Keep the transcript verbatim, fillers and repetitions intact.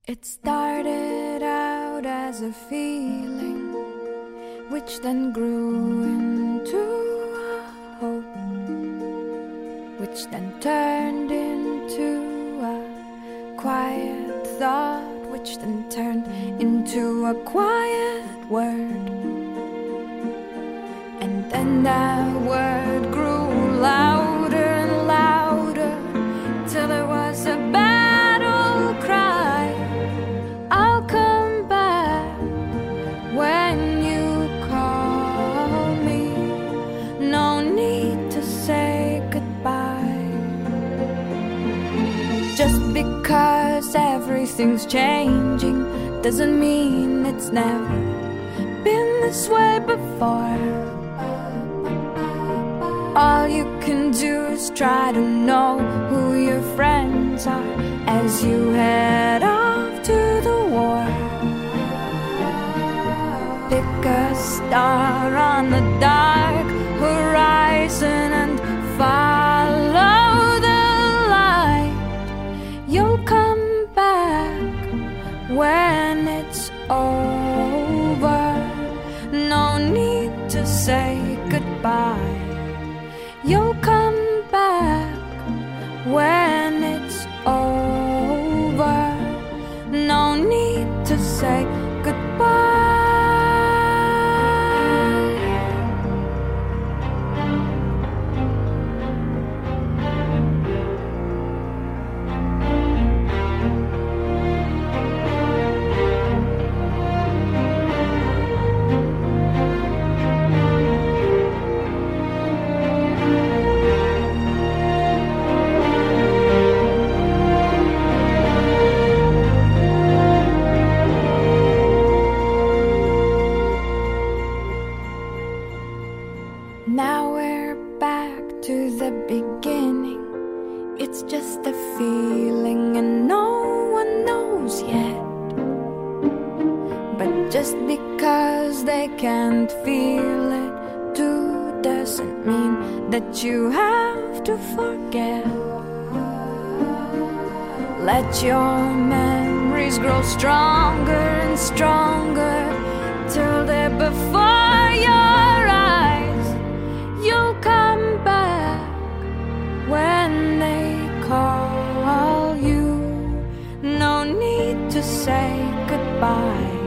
It started out as a feeling, which then grew into a hope, which then turned into a quiet thought, which then turned into a quiet word. And then that word grew louder and louder, till it was a battle cry. I'll come back when you call me. No need to say goodbye. Just because everything's changing doesn't mean it's never been this way before. All you can do is try to know who your friends are as you head off to the war. Pick a star on the dark horizon and follow the light. You'll come back when it's over. No need to say goodbye. You'll come back when it's over. No need to say goodbye. Now we're back to the beginning. It's just a feeling and no one knows yet. But just because they can't feel it too doesn't mean that you have to forget. Let your memories grow stronger and stronger till they're before your eyes. You'll come back when they call you. No need to say goodbye.